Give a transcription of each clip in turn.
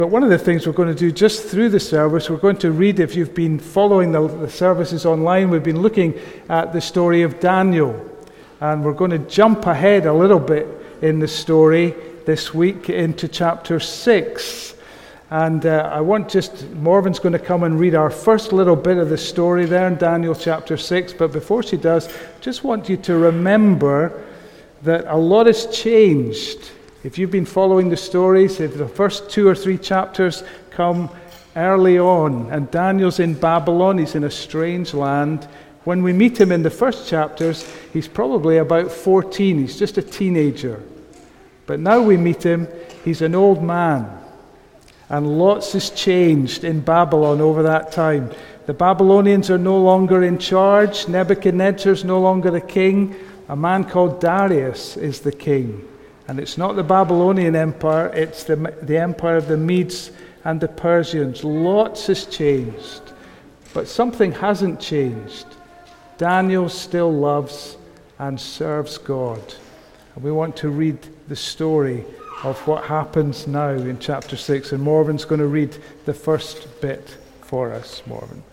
But one of the things we're going to do just through the service, we're going to read, if you've been following the services online, we've been looking at the story of Daniel. And we're going to jump ahead a little bit in the story this week into chapter 6. And Morven's going to come and read our first little bit of the story there in Daniel chapter 6. But before she does, just want you to remember that a lot has changed. If you've been following the stories, if the first 2 or 3 chapters come early on, and Daniel's in Babylon, he's in a strange land. When we meet him in the first chapters, he's probably about 14, he's just a teenager. But now we meet him, he's an old man. And lots has changed in Babylon over that time. The Babylonians are no longer in charge, Nebuchadnezzar's no longer the king, a man called Darius is the king. And it's not the Babylonian Empire, it's the empire of the Medes and the Persians. Lots has changed, but something hasn't changed. Daniel still loves and serves God. And we want to read the story of what happens now in chapter 6. And Morven's going to read the first bit for us. Morven.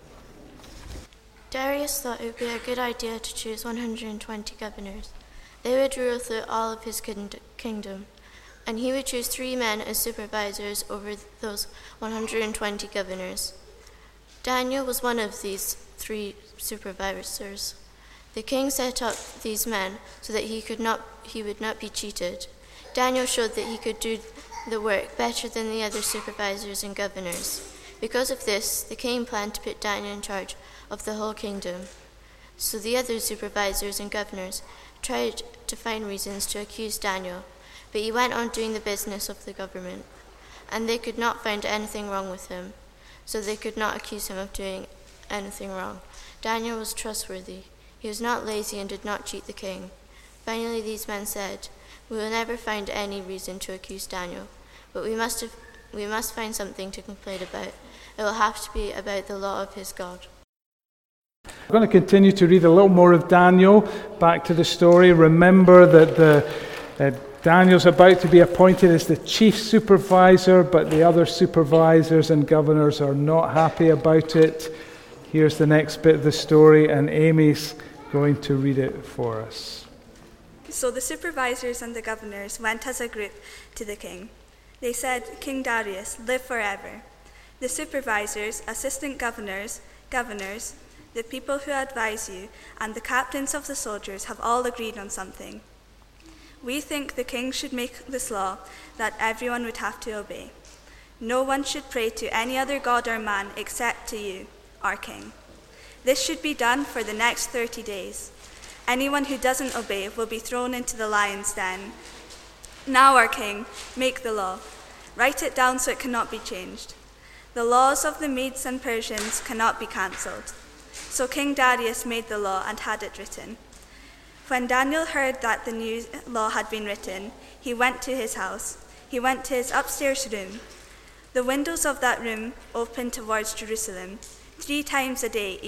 Darius thought it would be a good idea to choose 120 governors. They would rule through all of his kingdom, and he would choose 3 men as supervisors over those 120 governors. Daniel was one of these 3 supervisors. The king set up these men so that he would not be cheated. Daniel showed that he could do the work better than the other supervisors and governors. Because of this, the king planned to put Daniel in charge of the whole kingdom. So the other supervisors and governors tried to find reasons to accuse Daniel, but he went on doing the business of the government, and they could not find anything wrong with him, so they could not accuse him of doing anything wrong. Daniel was trustworthy. He was not lazy and did not cheat the king. Finally, these men said, "We will never find any reason to accuse Daniel, but we must find something to complain about. It will have to be about the law of his God." We're going to continue to read a little more of Daniel. Back to the story. Remember that Daniel's about to be appointed as the chief supervisor, but the other supervisors and governors are not happy about it. Here's the next bit of the story, and Amy's going to read it for us. So the supervisors and the governors went as a group to the king. They said, "King Darius, live forever." The supervisors, assistant governors, the people who advise you, and the captains of the soldiers have all agreed on something. We think the king should make this law that everyone would have to obey. No one should pray to any other god or man except to you, our king. This should be done for the next 30 days. Anyone who doesn't obey will be thrown into the lion's den. Now, our king, make the law. Write it down so it cannot be changed. The laws of the Medes and Persians cannot be cancelled. So King Darius made the law and had it written. When Daniel heard that the new law had been written, he went to his house. He went to his upstairs room. The windows of that room opened towards Jerusalem. 3 times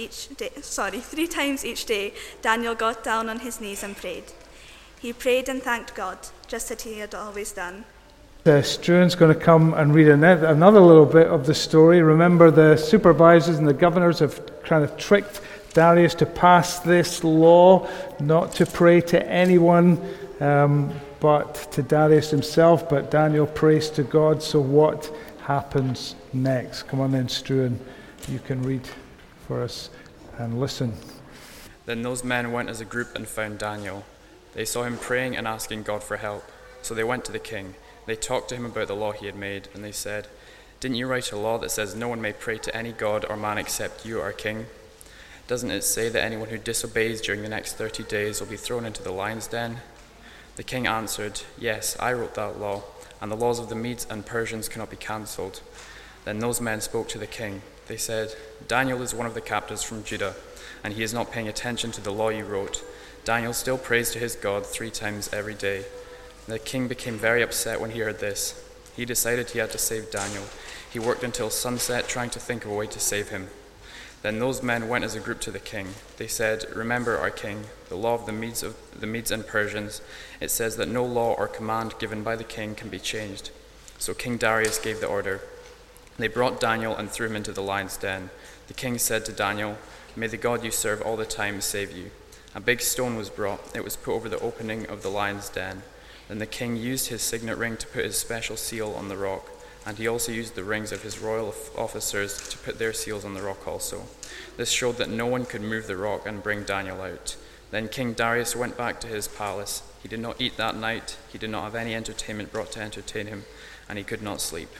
each day, Daniel got down on his knees and prayed. He prayed and thanked God, just as he had always done. Struan's going to come and read another little bit of the story. Remember, the supervisors and the governors have kind of tricked Darius to pass this law, not to pray to anyone but to Darius himself. But Daniel prays to God. So what happens next? Come on then, Struan. You can read for us and listen. Then those men went as a group and found Daniel. They saw him praying and asking God for help. So they went to the king. They talked to him about the law he had made, and they said, "Didn't you write a law that says no one may pray to any god or man except you, our king? Doesn't it say that anyone who disobeys during the next 30 days will be thrown into the lion's den?" The king answered, "Yes, I wrote that law, and the laws of the Medes and Persians cannot be cancelled." Then those men spoke to the king. They said, "Daniel is one of the captives from Judah, and he is not paying attention to the law you wrote. Daniel still prays to his God 3 times every day." The king became very upset when he heard this. He decided he had to save Daniel. He worked until sunset trying to think of a way to save him. Then those men went as a group to the king. They said, "Remember, our king, the law of the Medes and Persians. It says that no law or command given by the king can be changed." So King Darius gave the order. They brought Daniel and threw him into the lion's den. The king said to Daniel, "May the God you serve all the time save you." A big stone was brought. It was put over the opening of the lion's den. Then the king used his signet ring to put his special seal on the rock, and he also used the rings of his royal officers to put their seals on the rock also. This showed that no one could move the rock and bring Daniel out. Then King Darius went back to his palace. He did not eat that night. He did not have any entertainment brought to entertain him, and he could not sleep.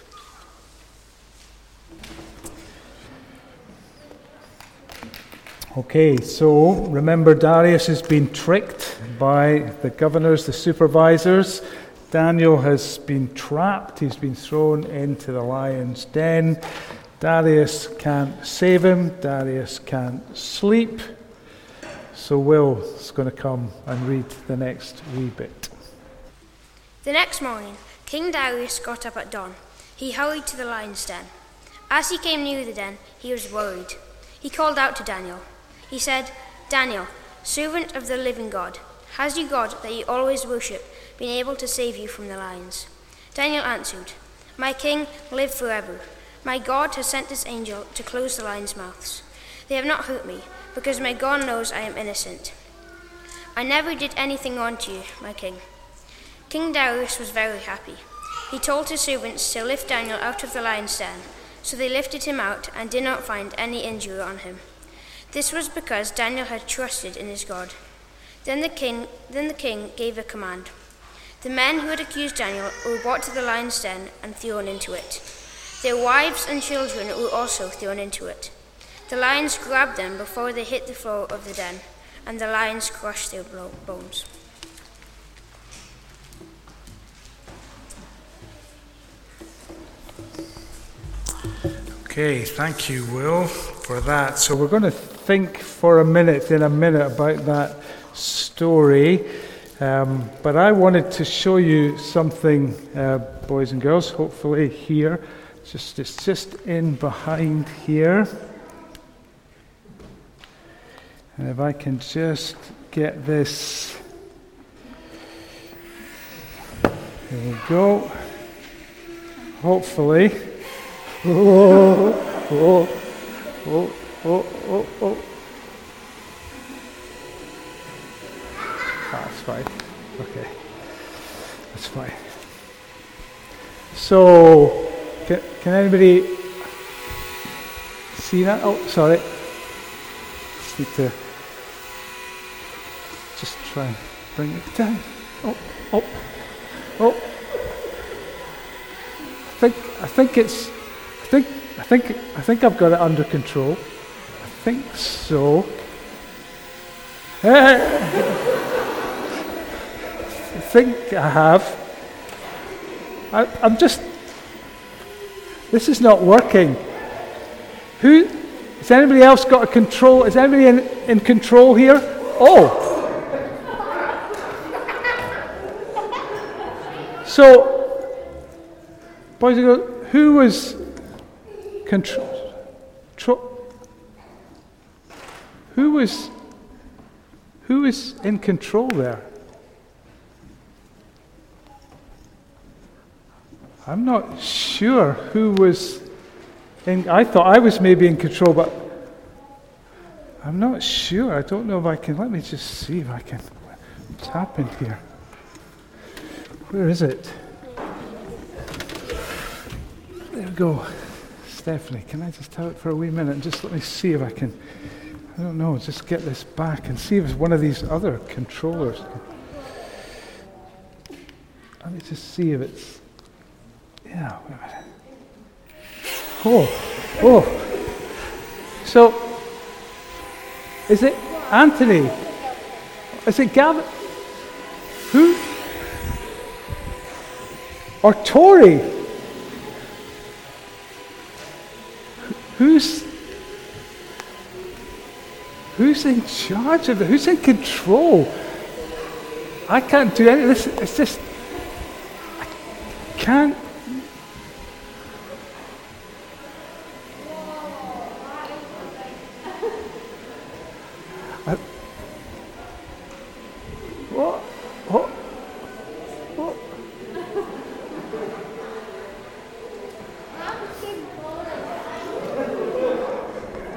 Okay, so remember Darius has been tricked by the governors, the supervisors. Daniel has been trapped. He's been thrown into the lion's den. Darius can't save him. Darius can't sleep. So Will's going to come and read the next wee bit. The next morning, King Darius got up at dawn. He hurried to the lion's den. As he came near the den, he was worried. He called out to Daniel. He said, "Daniel, servant of the living God, has your God that you always worship been able to save you from the lions?" Daniel answered, "My king, live forever. My God has sent his angel to close the lions' mouths. They have not hurt me, because my God knows I am innocent. I never did anything wrong to you, my king." King Darius was very happy. He told his servants to lift Daniel out of the lion's den, so they lifted him out and did not find any injury on him. This was because Daniel had trusted in his God. Then the king gave a command. The men who had accused Daniel were brought to the lion's den and thrown into it. Their wives and children were also thrown into it. The lions grabbed them before they hit the floor of the den, and the lions crushed their bones. Okay, thank you, Will, for that. So we're going to think for a minute about that story. But I wanted to show you something, boys and girls, hopefully here. It's just in behind here. And if I can just get this. There we go. Hopefully. Oh. That's fine. Okay. That's fine. So, can anybody see that? Oh, sorry. Just need to just try and bring it down. Oh. I think I've got it under control. I think so. I think I have. I'm just. This is not working. Has anybody else got a control? Is anybody in control here? Oh. So, boys and girls, who was who was in control there? I'm not sure who was in. I thought I was maybe in control, but I'm not sure. I don't know if I can. Let me just see if I can. What's happened here? Where is it? There we go. Stephanie, can I just have it for a wee minute and just let me see if I can, I don't know, just get this back and see if it's one of these other controllers. Let me just see if it's, yeah, wait a minute. Oh. So, is it Anthony? Is it Gavin? Who? Or Tori? Who's in charge of it? Who's in control? I can't do any of this. It's just, I can't. What?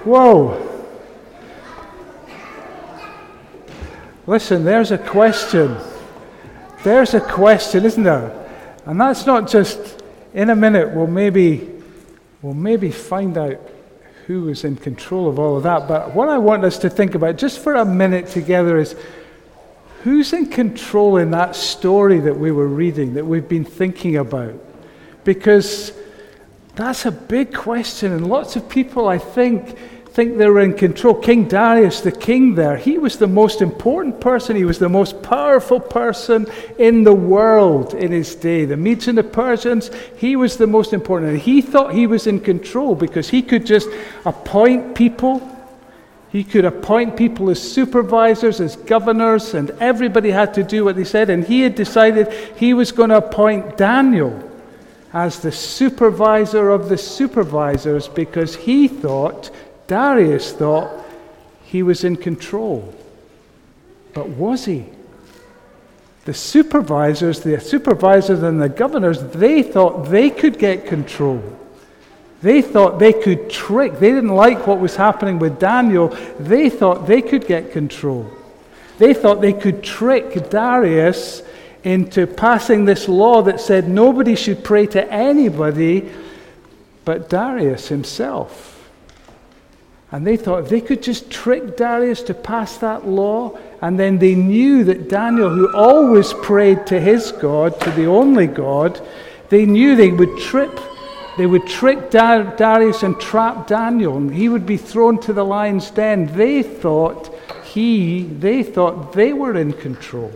Whoa. Listen, there's a question. There's a question, isn't there? And that's not just, in a minute, we'll maybe find out who is in control of all of that. But what I want us to think about just for a minute together is, who's in control in that story that we were reading, that we've been thinking about? Because that's a big question, and lots of people, I think they're in control. King Darius, the king there, he was the most important person. He was the most powerful person in the world in his day. The Medes and the Persians, he was the most important. And he thought he was in control because he could just appoint people. He could appoint people as supervisors, as governors, and everybody had to do what they said. And he had decided he was going to appoint Daniel as the supervisor of the supervisors because Darius thought he was in control. But was he? The supervisors and the governors, they thought they could get control. They thought they could trick. They didn't like what was happening with Daniel. They thought they could get control. They thought they could trick Darius into passing this law that said nobody should pray to anybody but Darius himself. And they thought they could just trick Darius to pass that law, and then they knew that Daniel, who always prayed to his God, to the only God, they knew they would trick Darius and trap Daniel, and he would be thrown to the lion's den. They thought they were in control.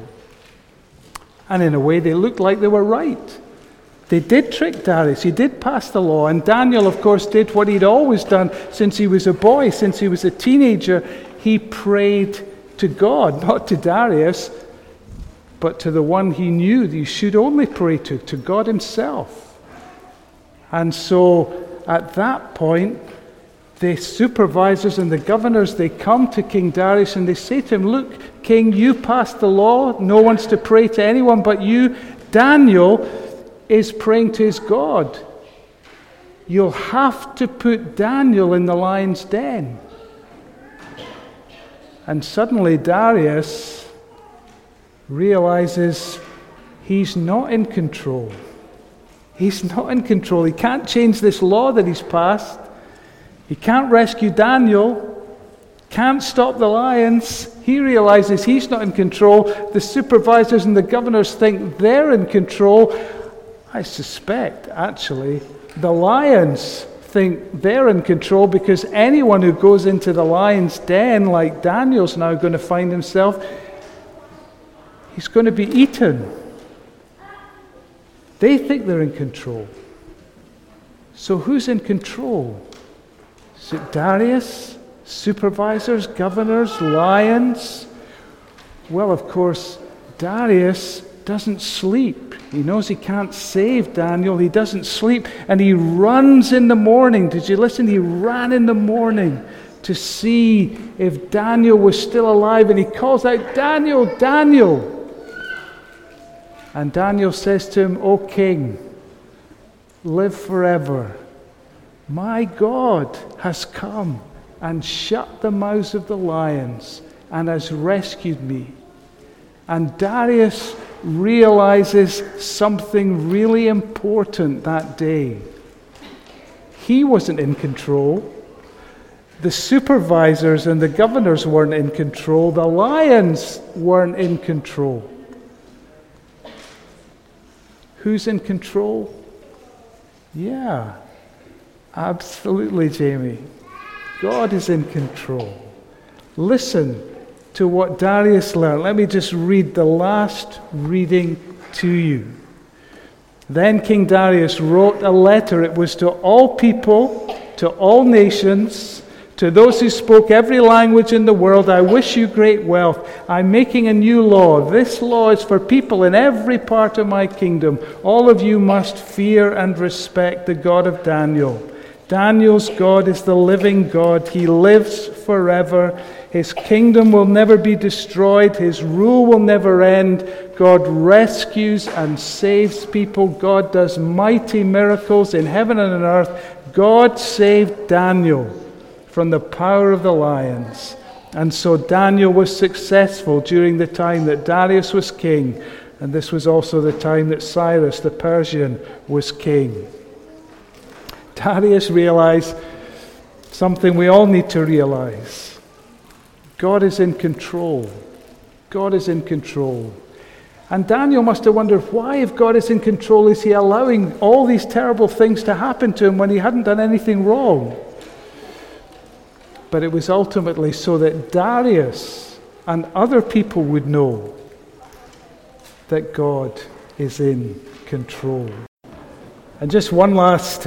And in a way, they looked like they were right. They did trick Darius. He did pass the law. And Daniel, of course, did what he'd always done since he was a boy, since he was a teenager. He prayed to God, not to Darius, but to the one he knew that he should only pray to God himself. And so at that point, the supervisors and the governors, they come to King Darius and they say to him, "Look, King, you passed the law. No one's to pray to anyone but you. Daniel is praying to his God. You'll have to put Daniel in the lion's den." And suddenly Darius realizes he's not in control. He's not in control. He can't change this law that he's passed. He can't rescue Daniel. Can't stop the lions. He realizes he's not in control. The supervisors and the governors think they're in control. I suspect, actually, the lions think they're in control because anyone who goes into the lion's den, like Daniel's now going to find himself, he's going to be eaten. They think they're in control. So who's in control? Is it Darius? Supervisors, governors, lions? Well, of course, Darius doesn't sleep. He knows he can't save Daniel. He doesn't sleep. And he runs in the morning. Did you listen? He ran in the morning to see if Daniel was still alive. And he calls out, "Daniel, Daniel!" And Daniel says to him, "O king, live forever. My God has come and shut the mouths of the lions and has rescued me." And Darius realizes something really important that day. He wasn't in control. The supervisors and the governors weren't in control. The lions weren't in control. Who's in control? Yeah, absolutely, Jamie. God is in control. Listen to what Darius learned. Let me just read the last reading to you. Then King Darius wrote a letter. It was to all people, to all nations, to those who spoke every language in the world. "I wish you great wealth. I'm making a new law. This law is for people in every part of my kingdom. All of you must fear and respect the God of Daniel. Daniel's God is the living God. He lives forever. His kingdom will never be destroyed. His rule will never end. God rescues and saves people. God does mighty miracles in heaven and on earth. God saved Daniel from the power of the lions. And so Daniel was successful during the time that Darius was king, and this was also the time that Cyrus the Persian was king. Darius realized something we all need to realize. God is in control. God is in control. And Daniel must have wondered, why, if God is in control, is he allowing all these terrible things to happen to him when he hadn't done anything wrong? But it was ultimately so that Darius and other people would know that God is in control. And just two last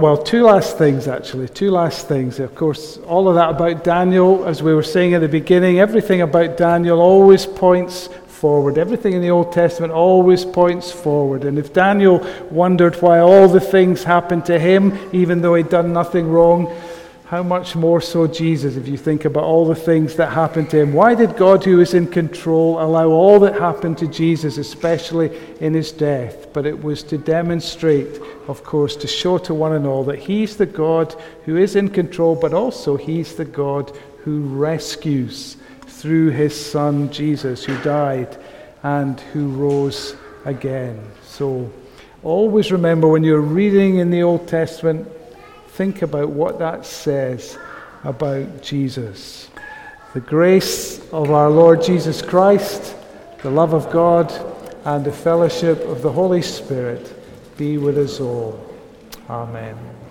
things. Of course, all of that about Daniel, as we were saying at the beginning, everything about Daniel always points forward. Everything in the Old Testament always points forward. And if Daniel wondered why all the things happened to him, even though he'd done nothing wrong, how much more so Jesus, if you think about all the things that happened to him. Why did God, who is in control, allow all that happened to Jesus, especially in his death? But it was to demonstrate, of course, to show to one and all that he's the God who is in control, but also he's the God who rescues through his Son Jesus, who died and who rose again. So always remember, when you're reading in the Old Testament, think about what that says about Jesus. The grace of our Lord Jesus Christ, the love of God, and the fellowship of the Holy Spirit be with us all. Amen.